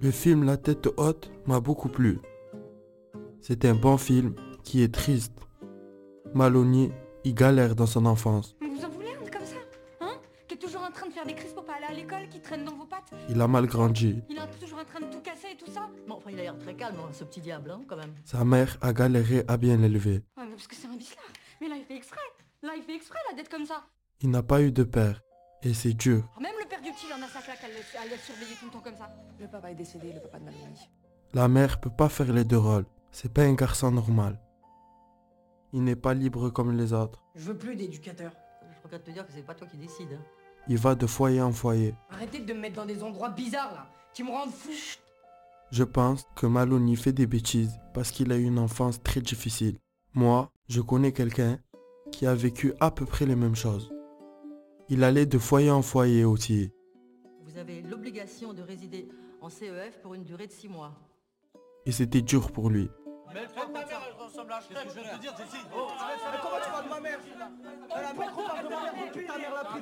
Le film La tête haute m'a beaucoup plu. C'est un bon film qui est triste. Maloney, il galère dans son enfance. Vous en voulez un comme ça, hein? Qui est toujours en train de faire des crises pour pas aller à l'école, qui traîne dans vos pattes. Il a mal grandi. Il est toujours en train de tout casser et tout ça. Bon, enfin, il a l'air très calme, hein, ce petit diable, hein, quand même. Sa mère a galéré à bien l'élever. Ouais, mais parce que c'est un vicelard. Mais là, il fait exprès. Là, il fait exprès, la d'être comme ça. Il n'a pas eu de père. Et c'est dur. Alors même le père du petit, il en a sa claque, elle laisse surveiller tout le temps comme ça. Le papa est décédé, le papa de Maloney. La mère peut pas faire les deux rôles. C'est pas un garçon normal. Il n'est pas libre comme les autres. Je veux plus d'éducateur. Je regrette de te dire que c'est pas toi qui décide. Hein. Il va de foyer en foyer. Arrêtez de me mettre dans des endroits bizarres là, qui me rendent fou. Je pense que Maloney fait des bêtises parce qu'il a eu une enfance très difficile. Moi, je connais quelqu'un qui a vécu à peu près les mêmes choses. Il allait de foyer en foyer aussi. Vous avez l'obligation de résider en CEF pour une durée de 6 mois. Et c'était dur pour lui. Mais ta mère, elle ressemble à Shrek. Qu'est-ce que je viens de te dire, Jessie? Oh, mais comment tu parles de ma mère? La mère, on parle de ma mère, ta mère la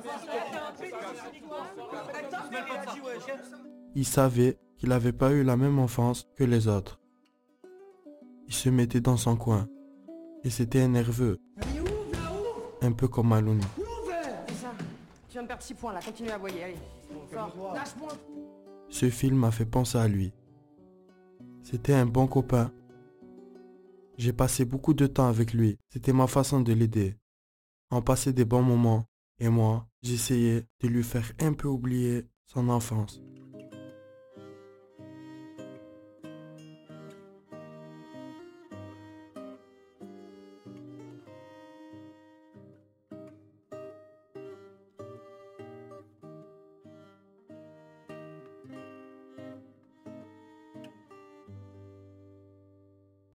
plus. Il savait qu'il n'avait pas eu la même enfance que les autres. Il se mettait dans son coin. Et c'était un nerveux. Un peu comme Maloney. C'est ça. Tu viens de perdre 6 points là, continue à voyer, allez. Sors, lâche-moi. Ce film m'a fait penser à lui. C'était un bon copain. J'ai passé beaucoup de temps avec lui. C'était ma façon de l'aider. On passait des bons moments. Et moi, j'essayais de lui faire un peu oublier son enfance.